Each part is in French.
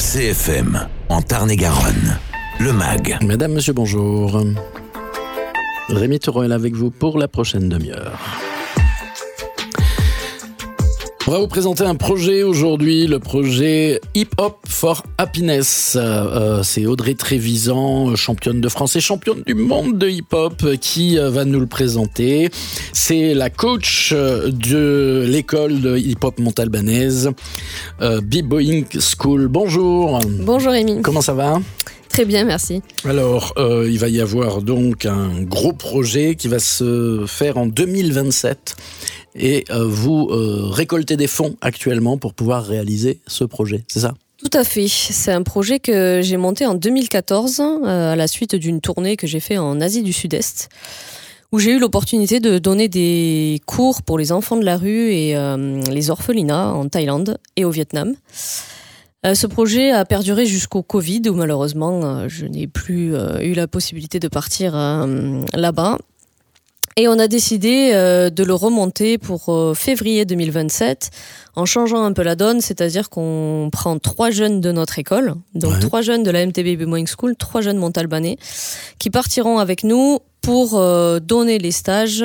CFM, en Tarn-et-Garonne, le MAG. Madame, monsieur, bonjour. Rémi Taureau est là avec vous pour la prochaine demi-heure. On va vous présenter un projet aujourd'hui, le projet Hip Hop for Happiness. C'est Audrey Trévisan, championne de France et championne du monde de hip-hop, qui va nous le présenter. C'est la coach de l'école de hip-hop montalbanaise, B-Boying School. Bonjour. Bonjour Rémi. Comment ça va ? Très bien, merci. Alors, il va y avoir donc un gros projet qui va se faire en 2027 et vous récoltez des fonds actuellement pour pouvoir réaliser ce projet, c'est ça ? Tout à fait. C'est un projet que j'ai monté en 2014 à la suite d'une tournée que j'ai fait en Asie du Sud-Est, où j'ai eu l'opportunité de donner des cours pour les enfants de la rue et les orphelinats en Thaïlande et au Vietnam. Ce projet a perduré jusqu'au Covid, où malheureusement je n'ai plus eu la possibilité de partir là-bas. Et on a décidé de le remonter pour février 2027, en changeant un peu la donne, c'est-à-dire qu'on prend 3 jeunes de notre école, donc 3 jeunes de la MTB B-Boying School, 3 jeunes montalbanais, qui partiront avec nous pour donner les stages,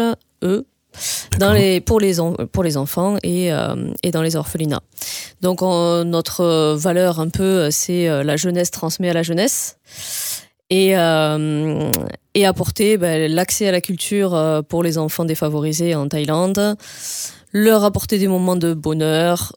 pour les enfants et dans les orphelinats. Donc notre valeur un peu, c'est la jeunesse transmet à la jeunesse. Et apporter l'accès à la culture pour les enfants défavorisés en Thaïlande, leur apporter des moments de bonheur,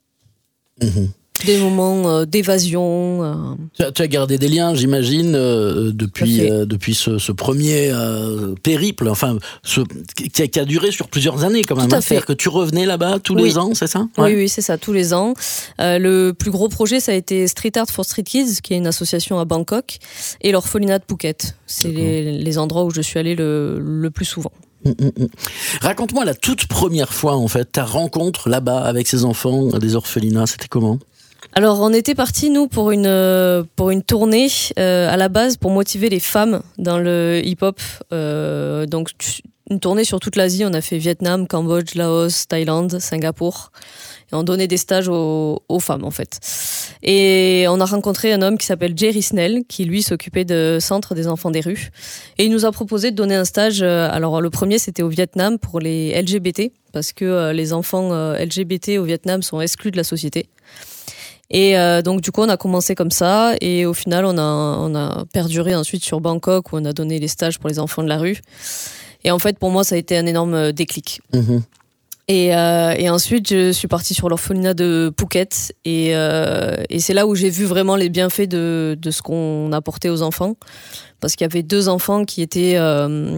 des moments d'évasion. Tu as gardé des liens, j'imagine, depuis ce premier périple, enfin, qui a duré sur plusieurs années quand même. C'est-à-dire que tu revenais là-bas tous les ans, c'est ça ? Oui, c'est ça, tous les ans. Le plus gros projet, ça a été Street Art for Street Kids, qui est une association à Bangkok, et l'orphelinat de Phuket. C'est les endroits où je suis allée le plus souvent. Raconte-moi la toute première fois, en fait, ta rencontre là-bas avec ces enfants des orphelinats, c'était comment ? Alors, on était partis, nous, pour une tournée à la base pour motiver les femmes dans le hip-hop. Donc, une tournée sur toute l'Asie. On a fait Vietnam, Cambodge, Laos, Thaïlande, Singapour. Et on donnait des stages aux femmes, en fait. Et on a rencontré un homme qui s'appelle Jerry Snell, qui, lui, s'occupait de Centre des enfants des rues. Et il nous a proposé de donner un stage. Alors, le premier, c'était au Vietnam pour les LGBT, parce que les enfants LGBT au Vietnam sont exclus de la société. Et donc du coup on a commencé comme ça et au final on a perduré ensuite sur Bangkok où on a donné les stages pour les enfants de la rue et en fait pour moi ça a été un énorme déclic. Et ensuite je suis partie sur l'orphelinat de Phuket et c'est là où j'ai vu vraiment les bienfaits de ce qu'on apportait aux enfants parce qu'il y avait 2 enfants qui étaient un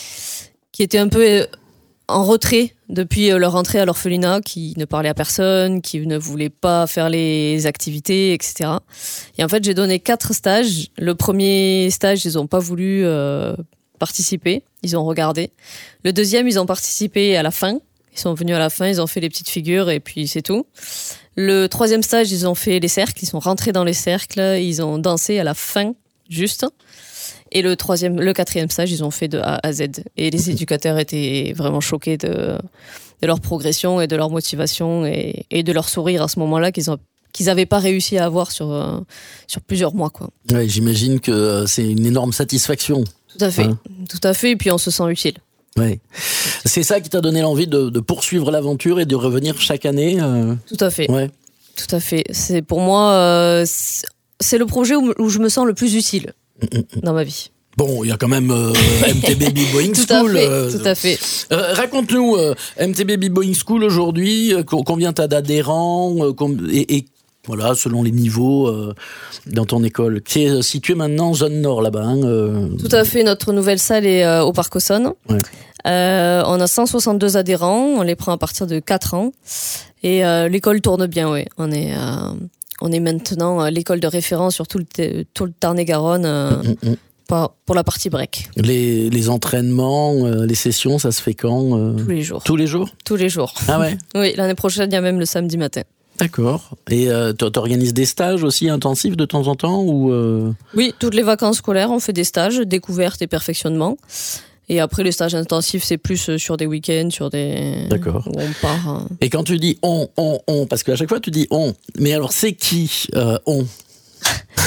peu en retrait depuis leur entrée à l'orphelinat, qui ne parlaient à personne, qui ne voulaient pas faire les activités, etc. Et en fait, j'ai donné 4 stages. Le premier stage, ils n'ont pas voulu participer. Ils ont regardé. Le deuxième, ils ont participé à la fin. Ils sont venus à la fin, ils ont fait les petites figures et puis c'est tout. Le troisième stage, ils ont fait les cercles. Ils sont rentrés dans les cercles. Ils ont dansé à la fin, juste. Et le 4e stage, ils ont fait de A à Z. Et les éducateurs étaient vraiment choqués de leur progression et de leur motivation et de leur sourire à ce moment-là qu'ils n'avaient pas réussi à avoir sur plusieurs mois, quoi. Ouais, j'imagine que c'est une énorme satisfaction. Tout à fait, tout à fait. Et puis on se sent utile. Ouais. C'est ça qui t'a donné l'envie de poursuivre l'aventure et de revenir chaque année Tout à fait. Ouais. Tout à fait. C'est pour moi, c'est le projet où je me sens le plus utile dans ma vie. Bon, il y a quand même MTB B-Boying School. Tout à fait. Raconte-nous, MTB B-Boying School aujourd'hui, combien t'as d'adhérents et voilà, selon les niveaux dans ton école, qui est située maintenant en zone nord là-bas. Tout à fait, notre nouvelle salle est au Parc Aussonne. Ouais. On a 162 adhérents, on les prend à partir de 4 ans. Et l'école tourne bien, oui. On est maintenant l'école de référence sur tout le Tarn-et-Garonne. Pour la partie break. Les entraînements, les sessions, ça se fait quand Tous les jours. Tous les jours ? Tous les jours. Ah ouais ? Oui, l'année prochaine, il y a même le samedi matin. D'accord. Et t'organises des stages aussi intensifs de temps en temps ou Oui, toutes les vacances scolaires, on fait des stages, découvertes et perfectionnement. Et après, les stages intensifs, c'est plus sur des week-ends, sur des... D'accord. Où on part... Et quand tu dis on, parce qu'à chaque fois tu dis on, mais alors c'est qui on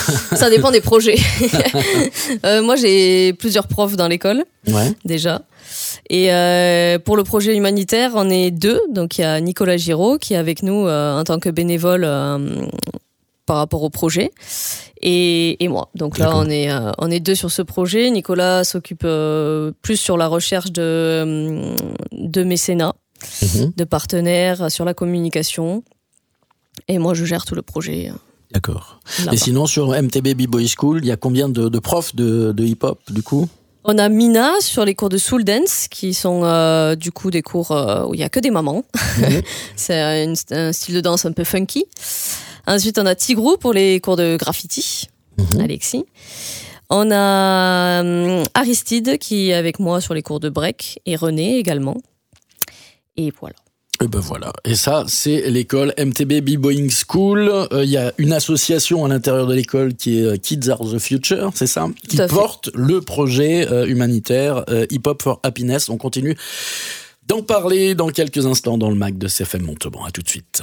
Ça dépend des projets. Moi, j'ai plusieurs profs dans l'école, déjà. Et pour le projet humanitaire, on est 2. Donc, il y a Nicolas Giraud qui est avec nous en tant que bénévole par rapport au projet. Et moi. Donc là, on est 2 sur ce projet. Nicolas s'occupe plus sur la recherche de mécénat, de partenaires, sur la communication. Et moi, je gère tout le projet. D'accord. Là-bas. Et sinon, sur MTB B-Boy School, il y a combien de profs de hip-hop, du coup ? On a Mina sur les cours de soul dance, qui sont du coup des cours où il n'y a que des mamans. C'est un style de danse un peu funky. Ensuite, on a Tigrou pour les cours de graffiti, Alexis. On a Aristide qui est avec moi sur les cours de break, et René également. Et voilà. Et ben voilà. Et ça, c'est l'école MTB B-Boying School. Il y a une association à l'intérieur de l'école qui est Kids Are the Future, c'est ça ? Qui porte le projet humanitaire Hip Hop for Happiness. On continue d'en parler dans quelques instants dans le MAG de CFM Montauban. À tout de suite.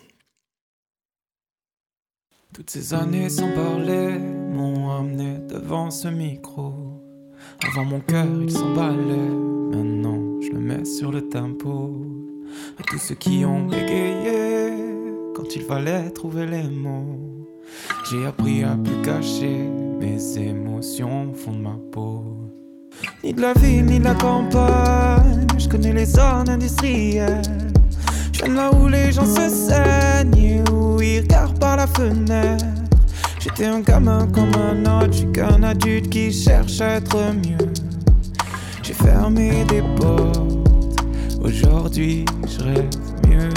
Toutes ces années sans parler m'ont amené devant ce micro. Avant mon cœur il s'emballait, maintenant je le mets sur le tempo. À tous ceux qui ont bégayé quand il fallait trouver les mots, j'ai appris à plus cacher mes émotions au fond de ma peau. Ni de la ville ni de la campagne, je connais les zones industrielles. Je viens de là où les gens se saignent, où ils regardent par la fenêtre. J'étais un gamin comme un autre, je suis qu'un adulte qui cherche à être mieux. J'ai fermé des portes, aujourd'hui je rêve mieux.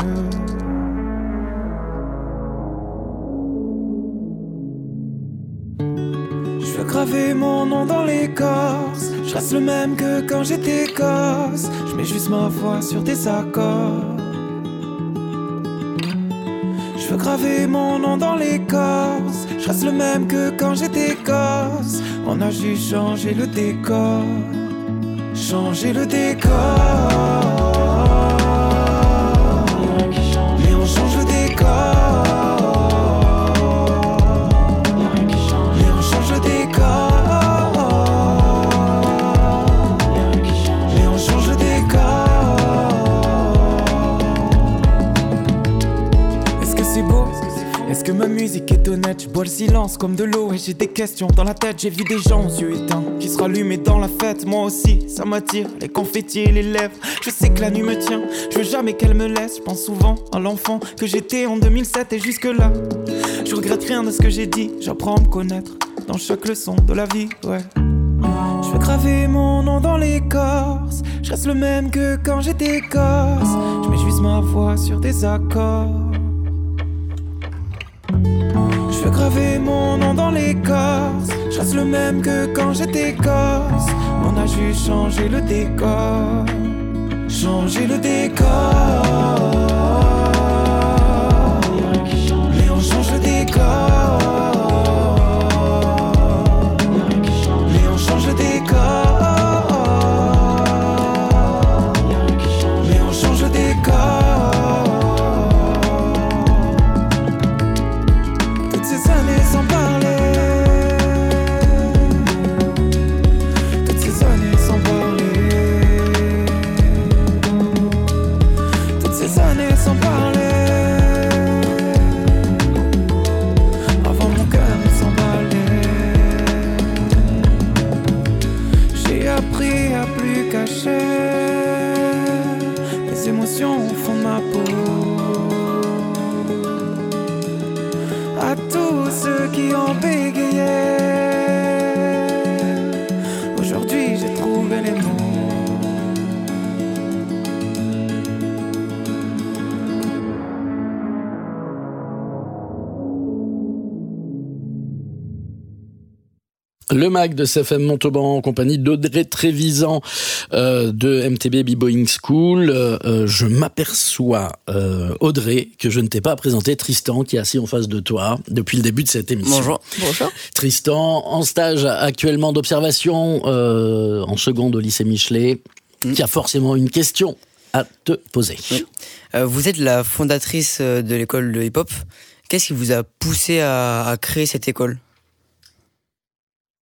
Je veux graver mon nom dans l'écorce, je reste le même que quand j'étais gosse. Je mets juste ma voix sur des accords. Je veux graver mon nom dans l'écorce, je reste le même que quand j'étais gosse. On a juste changé le décor, changé le décor. Mais on change le décor. Mais on change le décor. Mais on change le décor. Est-ce que c'est beau? Est-ce que ma musique est honnête? Je bois le silence comme de l'eau et j'ai des questions dans la tête. J'ai vu des gens aux yeux éteints qui se rallument dans la fête. Moi aussi, ça m'attire, les confettis et les lèvres. Je sais que la nuit me tient, je veux jamais qu'elle me laisse. Je pense souvent à l'enfant que j'étais en 2007 et jusque là je regrette rien de ce que j'ai dit. J'apprends à me connaître dans chaque leçon de la vie, ouais. Je veux graver mon nom dans l'écorce, je reste le même que quand j'étais gosse. Je mets juste ma voix sur des accords. Je veux graver mon nom dans l'écorce, je reste le même que quand j'étais gosse. On a juste changé le décor, changé le décor. Mais on change le décor. Mais on change le décor. Mais on change le décor. Sans parler, toutes ces années sans parler, toutes ces années sans parler. Avant mon cœur s'emballait, j'ai appris à plus cacher mes émotions au fond de ma peau. À tous ceux qui ont bégayé, aujourd'hui j'ai trouvé les mots. Le MAG de CFM Montauban en compagnie d'Audrey Trévisan de MTB B-Boying School. Je m'aperçois, Audrey, que je ne t'ai pas présenté Tristan qui est assis en face de toi depuis le début de cette émission. Bonjour. Bonjour. Tristan, en stage actuellement d'observation en seconde au lycée Michelet, qui a forcément une question à te poser. Vous êtes la fondatrice de l'école de hip-hop. Qu'est-ce qui vous a poussé à créer cette école ?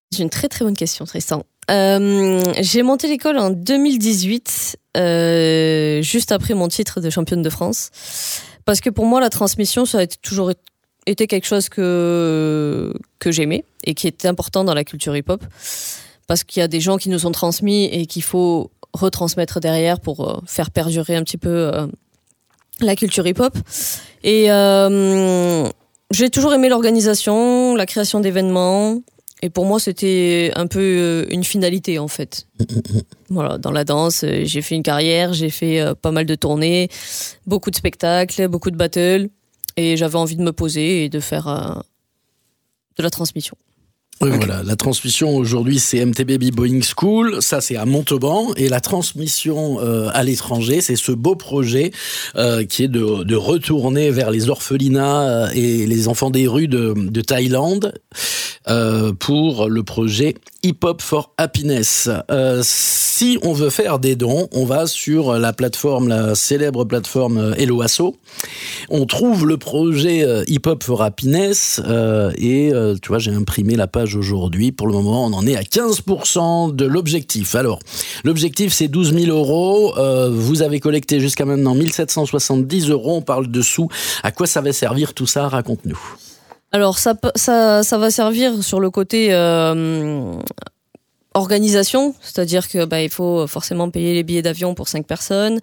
C'est une très très bonne question, Tristan. J'ai monté l'école en 2018, juste après mon titre de championne de France. Parce que pour moi, la transmission, ça a toujours été quelque chose que j'aimais et qui était important dans la culture hip-hop. Parce qu'il y a des gens qui nous ont transmis et qu'il faut retransmettre derrière pour faire perdurer un petit peu la culture hip-hop. Et j'ai toujours aimé l'organisation, la création d'événements. Et pour moi, c'était un peu une finalité, en fait. Voilà, dans la danse, j'ai fait une carrière, j'ai fait pas mal de tournées, beaucoup de spectacles, beaucoup de battles. Et j'avais envie de me poser et de faire de la transmission. Oui, voilà. La transmission aujourd'hui, c'est MTB B-Boying School. Ça, c'est à Montauban. Et la transmission à l'étranger, c'est ce beau projet qui est de retourner vers les orphelinats et les enfants des rues de Thaïlande pour le projet Hip Hop for Happiness. Si on veut faire des dons, on va sur la célèbre plateforme Helloasso. On trouve le projet Hip Hop for Happiness et tu vois, j'ai imprimé la page aujourd'hui. Pour le moment, on en est à 15% de l'objectif. Alors, l'objectif, c'est 12 000 euros. Vous avez collecté jusqu'à maintenant 1 770 euros. On parle de sous. À quoi ça va servir tout ça? Raconte-nous. Alors, ça va servir sur le côté organisation, c'est-à-dire que il faut forcément payer les billets d'avion pour 5 personnes,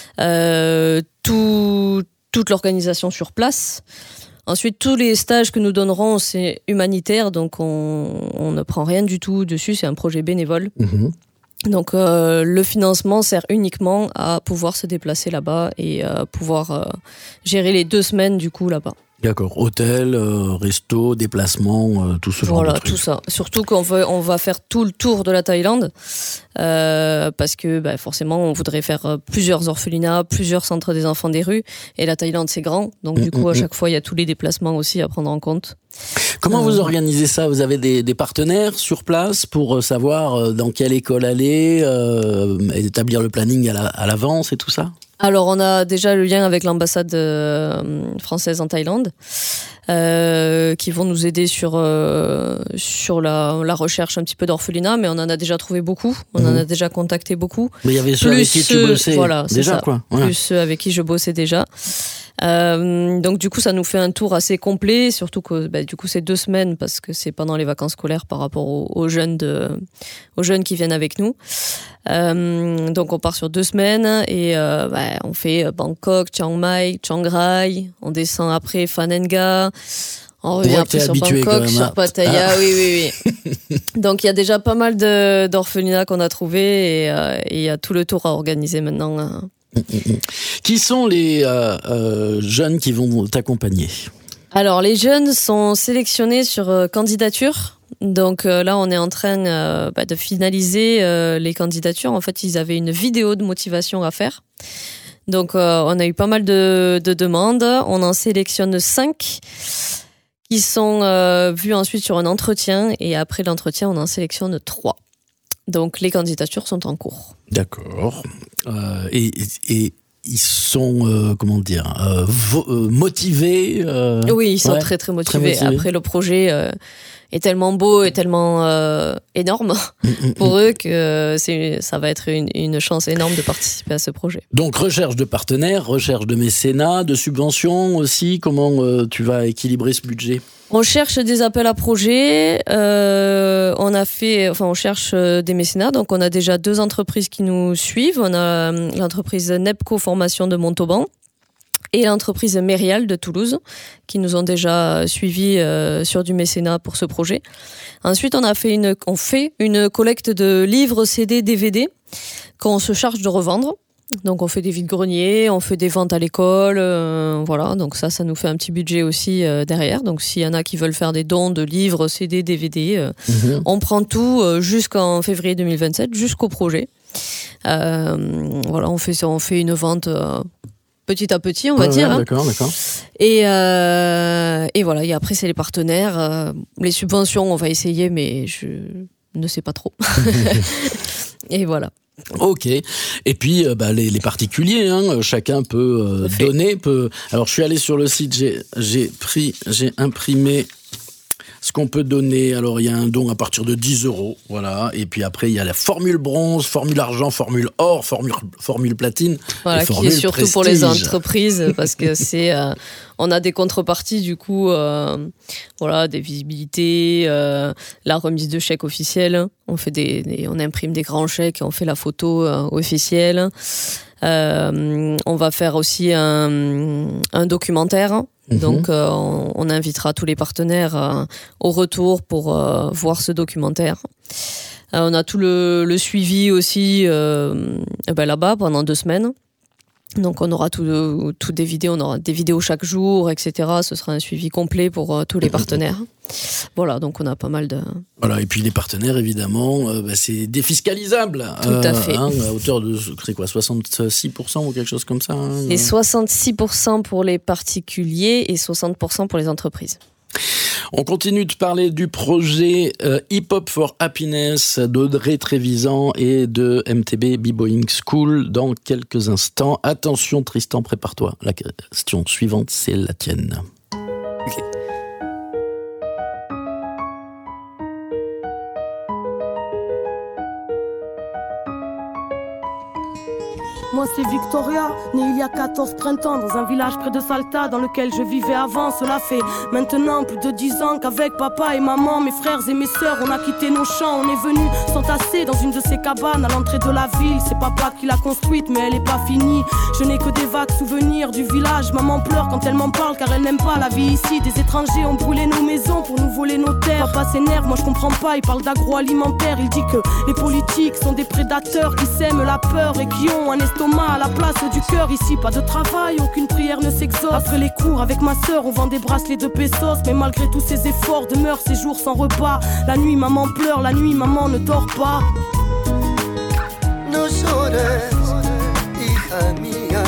toute l'organisation sur place. Ensuite, tous les stages que nous donnerons, c'est humanitaire, donc on ne prend rien du tout dessus, c'est un projet bénévole. Mmh. Donc le financement sert uniquement à pouvoir se déplacer là-bas et pouvoir gérer les 2 semaines du coup là-bas. D'accord, hôtel, resto, déplacement, tout ce genre de trucs. Voilà, tout ça. Surtout qu'on va faire tout le tour de la Thaïlande, parce que forcément, on voudrait faire plusieurs orphelinats, plusieurs centres des enfants des rues, et la Thaïlande, c'est grand, donc du coup, à chaque fois, il y a tous les déplacements aussi à prendre en compte. Comment vous organisez ça? Vous avez des partenaires sur place pour savoir dans quelle école aller, établir le planning à l'avance et tout ça? Alors, on a déjà le lien avec l'ambassade française en Thaïlande, qui vont nous aider sur la recherche un petit peu d'orphelinat, mais on en a déjà trouvé beaucoup, on en a déjà contacté beaucoup. Mais il y avait ceux avec qui tu bossais déjà, quoi. Voilà. Plus ceux avec qui je bossais déjà. Donc du coup ça nous fait un tour assez complet, surtout que du coup c'est 2 semaines parce que c'est pendant les vacances scolaires par rapport aux jeunes qui viennent avec nous. Donc on part sur 2 semaines et on fait Bangkok, Chiang Mai, Chiang Rai, on descend après Phan Nga, on revient après sur Bangkok, sur Pattaya, oui. Donc il y a déjà pas mal d'orphelinats qu'on a trouvés et il y a tout le tour à organiser maintenant. Qui sont les jeunes qui vont t'accompagner? Alors, les jeunes sont sélectionnés sur candidature. Donc là, on est en train de finaliser les candidatures. En fait, ils avaient une vidéo de motivation à faire. Donc, on a eu pas mal de demandes. On en sélectionne 5 qui sont vus ensuite sur un entretien. Et après l'entretien, on en sélectionne 3. Donc, les candidatures sont en cours. D'accord. Et ils sont, motivés Oui, ils sont très, très motivés. Après, le projet est tellement beau et tellement énorme pour eux que ça va être une chance énorme de participer à ce projet. Donc, recherche de partenaires, recherche de mécénat, de subventions aussi. Comment tu vas équilibrer ce budget? On cherche des appels à projets, on cherche des mécénats, donc on a déjà 2 entreprises qui nous suivent. On a l'entreprise Nepco Formation de Montauban et l'entreprise Mérial de Toulouse qui nous ont déjà suivis sur du mécénat pour ce projet. Ensuite, on fait une collecte de livres, CD, DVD qu'on se charge de revendre. Donc on fait des vides-greniers, on fait des ventes à l'école, voilà. Donc ça nous fait un petit budget aussi derrière. Donc s'il y en a qui veulent faire des dons de livres, CD, DVD, on prend tout jusqu'en février 2027, jusqu'au projet. Voilà, on fait une vente petit à petit, on va dire. D'accord. Et voilà. Et après c'est les partenaires, les subventions, on va essayer, mais je ne sais pas trop. Et voilà. Ok. Et puis les particuliers, chacun peut donner. Alors je suis allé sur le site, j'ai imprimé ce qu'on peut donner. Alors, il y a un don à partir de 10 €, voilà. Et puis après, il y a la formule bronze, formule argent, formule or, formule platine. Voilà, qui est surtout prestige. Pour les entreprises, parce que c'est, on a des contreparties, du coup, voilà, des visibilités, la remise de chèques officiels. On imprime des grands chèques et on fait la photo officielle. On va faire aussi un documentaire. Donc, on invitera tous les partenaires au retour pour voir ce documentaire. On a tout le suivi aussi là-bas pendant 2 semaines. Donc, on aura tout des vidéos, on aura des vidéos chaque jour, etc. Ce sera un suivi complet pour tous les partenaires. Voilà, donc on a pas mal de... Voilà, et puis les partenaires, évidemment, c'est défiscalisable. Tout à fait. À hauteur de, c'est quoi, 66% ou quelque chose comme ça C'est 66% pour les particuliers et 60% pour les entreprises. On continue de parler du projet Hip Hop for Happiness d'Audrey Trévisan et de MTB B-Boying School dans quelques instants. Attention Tristan, prépare-toi. La question suivante, c'est la tienne. Okay. Moi c'est Victoria, née il y a 14 printemps dans un village près de Salta dans lequel je vivais avant. Cela fait maintenant plus de 10 ans qu'avec papa et maman, mes frères et mes sœurs, on a quitté nos champs. On est venus s'entasser dans une de ces cabanes à l'entrée de la ville. C'est papa qui l'a construite mais elle est pas finie. Je n'ai que des vagues souvenirs du village. Maman pleure quand elle m'en parle car elle n'aime pas la vie ici. Des étrangers ont brûlé nos maisons pour nous voler nos terres. Papa s'énerve, moi je comprends pas, il parle d'agroalimentaire. Il dit que les politiques sont des prédateurs qui sèment la peur et qui ont un estomac à la place du cœur. Ici pas de travail, aucune prière ne s'exauce. Après les cours avec ma sœur, on vend des bracelets de pesos. Mais malgré tous ces efforts, demeurent ces jours sans repas. La nuit maman pleure, la nuit maman ne dort pas. No llores, hija mía.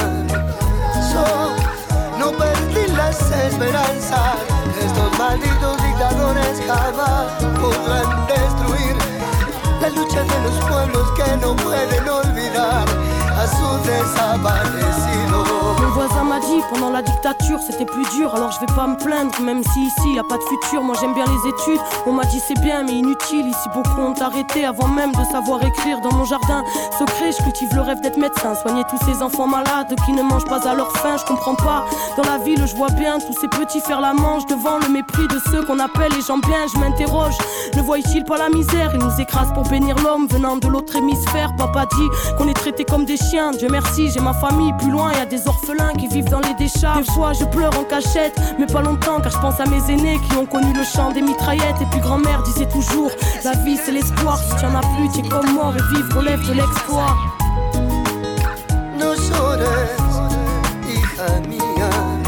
No perdí las esperanzas. Estos malditos dictadores jamás podrán destruir la lucha de los pueblos que no pueden olvidar a su desaparecido. Mon voisin m'a dit pendant la dictature c'était plus dur. Alors je vais pas me plaindre même si ici y a pas de futur. Moi j'aime bien les études, on m'a dit c'est bien mais inutile. Ici beaucoup ont arrêté avant même de savoir écrire. Dans mon jardin secret je cultive le rêve d'être médecin. Soigner tous ces enfants malades qui ne mangent pas à leur faim. Je comprends pas, dans la ville je vois bien tous ces petits faire la manche devant le mépris de ceux qu'on appelle les gens bien. Je m'interroge, ne voient-ils pas la misère? Ils nous écrasent pour bénir l'homme venant de l'autre hémisphère. Papa dit qu'on est traités comme des chiens. Dieu merci, j'ai ma famille. Plus loin, y a des orphelins qui vivent dans les décharges. Des fois, je pleure en cachette, mais pas longtemps, car je pense à mes aînés qui ont connu le chant des mitraillettes. Et puis grand-mère disait toujours, la vie c'est l'espoir. Si t'y en as plus, t'es comme mort et vivre relève de l'exploit. No llores, hija mía.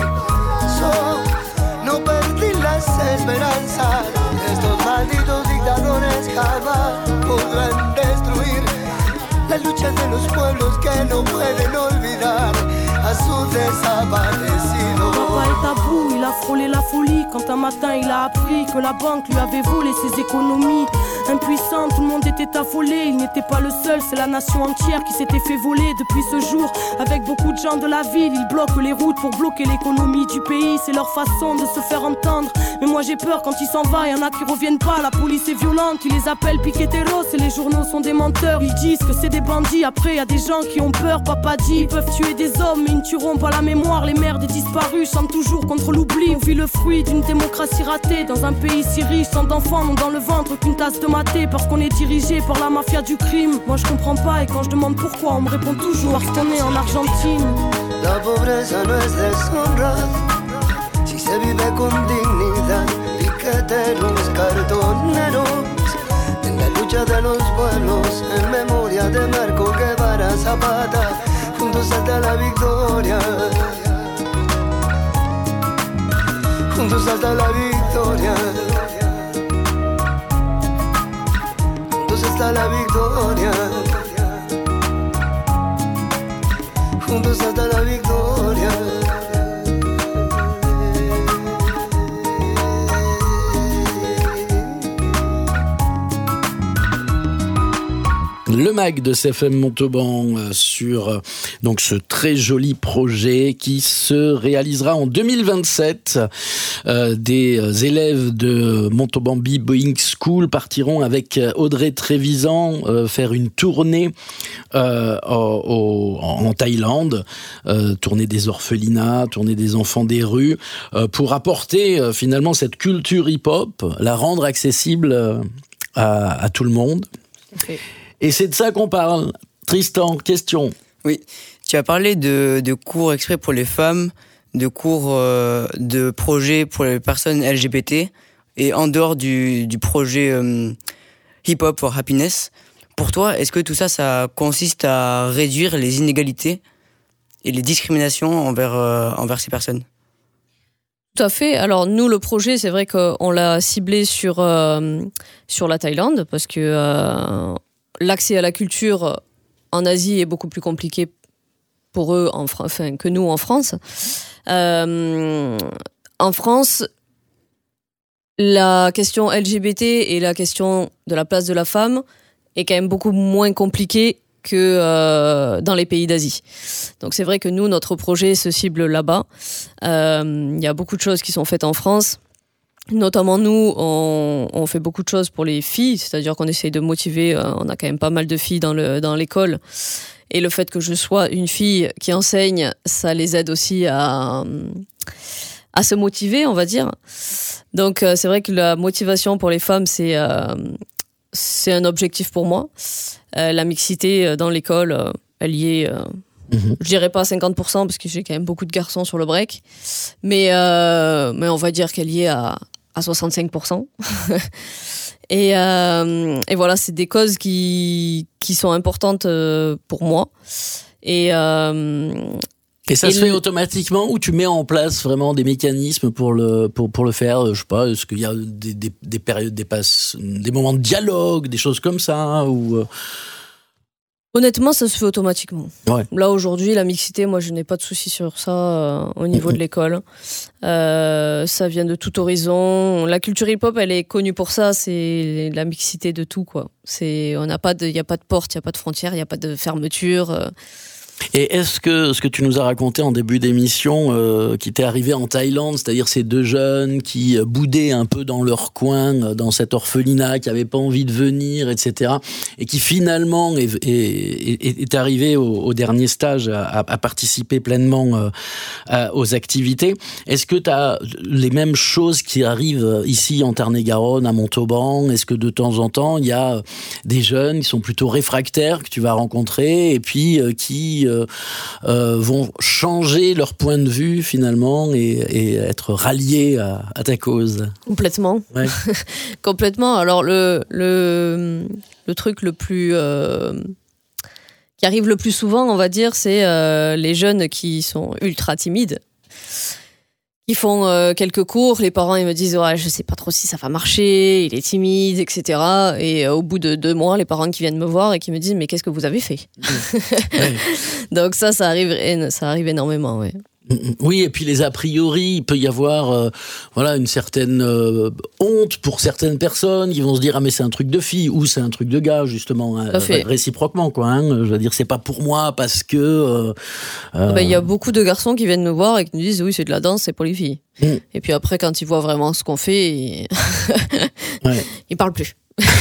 No perdí las esperanzas. Estos malditos dictadores jamás podrán destruir la lucha de los pueblos que no pueden olvidar a su desaparecido. Papa est à bout, il a frôlé la folie quand un matin il a appris que la banque lui avait volé ses économies. Impuissant, tout le monde était affolé, il n'était pas le seul, c'est la nation entière qui s'était fait voler. Depuis ce jour, avec beaucoup de gens de la ville, ils bloquent les routes pour bloquer l'économie du pays. C'est leur façon de se faire entendre, mais moi j'ai peur quand il s'en va, y'en a qui reviennent pas. La police est violente, ils les appellent piqueteros et les journaux sont des menteurs. Ils disent que c'est des bandits, après y a des gens qui ont peur. Papa dit, ils peuvent tuer des hommes mais ils ne tueront pas la mémoire. Les mères des disparus chantent toujours contre l'oubli. On vit le fruit d'une démocratie ratée dans un pays si riche. Tant d'enfants n'ont dans le ventre qu'une tasse de maté parce qu'on est dirigé par la mafia du crime. Moi je comprends pas et quand je demande pourquoi on me répond toujours retourner en Argentine. La pobreza no es deshonra si se vive con dignidad. Piqueteros, cartoneros en la lucha de los pueblos en memoria de Marco Guevara Zapata. Juntos hasta la victoria. Juntos hasta la victoria. Juntos hasta la victoria. Juntos hasta la victoria. Le MAG de CFM Montauban sur donc ce très joli projet qui se réalisera en 2027. Des élèves de Montauban B-Boying School partiront avec Audrey Trévisan faire une tournée en Thaïlande, tournée des orphelinats, tournée des enfants des rues, pour apporter finalement cette culture hip-hop, la rendre accessible à tout le monde. Okay. Et c'est de ça qu'on parle. Tristan, question. Oui, tu as parlé de cours exprès pour les femmes, de cours de projets pour les personnes LGBT, et en dehors du projet Hip Hop for Happiness. Pour toi, est-ce que tout ça, ça consiste à réduire les inégalités et les discriminations envers ces personnes ? Tout à fait. Alors nous, le projet, c'est vrai qu'on l'a ciblé sur la Thaïlande parce que l'accès à la culture en Asie est beaucoup plus compliqué pour eux que nous en France. En France, la question LGBT et la question de la place de la femme est quand même beaucoup moins compliquée que dans les pays d'Asie. Donc c'est vrai que nous, notre projet se cible là-bas. Il y a beaucoup de choses qui sont faites en France. Notamment nous, on fait beaucoup de choses pour les filles, c'est-à-dire qu'on essaye de motiver, on a quand même pas mal de filles dans l'école. Et le fait que je sois une fille qui enseigne, ça les aide aussi à se motiver, on va dire. Donc c'est vrai que la motivation pour les femmes, c'est un objectif pour moi. La mixité dans l'école, elle y est, je dirais pas à 50%, parce que j'ai quand même beaucoup de garçons sur le break, mais on va dire qu'elle y est à 65%. Et voilà, c'est des causes qui sont importantes pour moi. Et ça se fait automatiquement ou tu mets en place vraiment des mécanismes pour le faire? Je sais pas, est-ce qu'il y a des périodes, des moments de dialogue, des choses comme ça ou Honnêtement, ça se fait automatiquement. Ouais. Là, aujourd'hui, la mixité, moi, je n'ai pas de souci sur ça au niveau de l'école. Ça vient de tout horizon. La culture hip-hop, elle est connue pour ça. C'est la mixité de tout, quoi. Il n'y a pas de porte, il n'y a pas de frontière, il n'y a pas de fermeture. Et est-ce que ce que tu nous as raconté en début d'émission, qui t'est arrivé en Thaïlande, c'est-à-dire ces deux jeunes qui boudaient un peu dans leur coin, dans cet orphelinat, qui n'avaient pas envie de venir, etc., et qui finalement est arrivé au dernier stage à participer pleinement aux activités, est-ce que tu as les mêmes choses qui arrivent ici en Tarn-et-Garonne, à Montauban? Est-ce que de temps en temps, il y a des jeunes qui sont plutôt réfractaires que tu vas rencontrer et puis qui vont changer leur point de vue finalement et être ralliés à ta cause? Complètement. Ouais. Complètement. Alors le truc le plus qui arrive le plus souvent, on va dire, c'est les jeunes qui sont ultra timides. Ils font quelques cours, les parents ils me disent ouais, je sais pas trop si ça va marcher, il est timide, etc. Et au bout de 2 mois, les parents qui viennent me voir et qui me disent mais qu'est-ce que vous avez fait? Ouais. Donc ça arrive énormément, ouais. Oui, et puis les a priori, il peut y avoir une certaine honte pour certaines personnes qui vont se dire ah mais c'est un truc de fille ou c'est un truc de gars justement, réciproquement quoi. Je veux dire c'est pas pour moi parce que. Il y a beaucoup de garçons qui viennent me voir et qui me disent oui c'est de la danse, c'est pour les filles. Et puis après quand ils voient vraiment ce qu'on fait, ils parlent plus.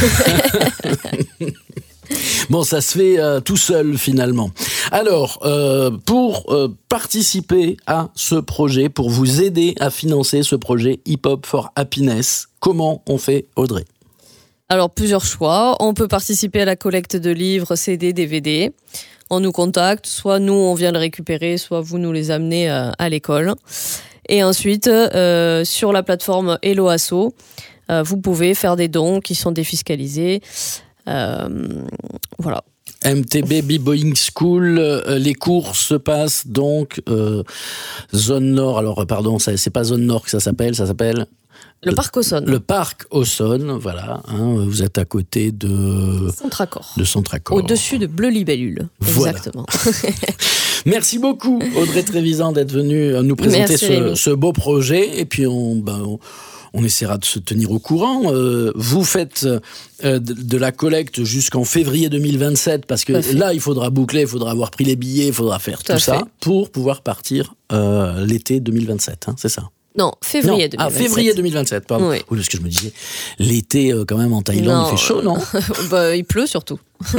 Bon, ça se fait tout seul finalement. Alors, pour participer à ce projet, pour vous aider à financer ce projet Hip Hop for Happiness, comment on fait, Audrey? Alors, plusieurs choix. On peut participer à la collecte de livres, CD, DVD. On nous contacte, soit nous on vient le récupérer, soit vous nous les amenez à l'école. Et ensuite, sur la plateforme Hello Asso, vous pouvez faire des dons qui sont défiscalisés. Voilà. MTB B-Boying School, les cours se passent donc zone nord. Alors pardon, c'est pas zone nord que ça s'appelle le parc Aussonne. Le parc Aussonne, voilà. Vous êtes à côté de Centracor. Au-dessus de Bleu Libellule. Voilà. Exactement. Merci beaucoup Audrey Trévisan d'être venue nous présenter ce beau projet. Et puis on on essaiera de se tenir au courant. Vous faites de la collecte jusqu'en février 2027 parce que là, il faudra boucler, il faudra avoir pris les billets, il faudra faire tout ça pour pouvoir partir l'été 2027, c'est ça? Non, février 2027. Ah, février 2027, pardon. Oui, parce que je me disais, l'été, quand même, en Thaïlande, il fait chaud, non? Il pleut surtout.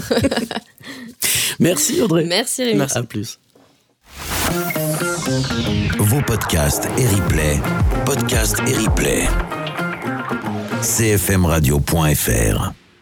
Merci Audrey. Merci Rémi. À plus. Vos podcasts et replays, cfmradio.fr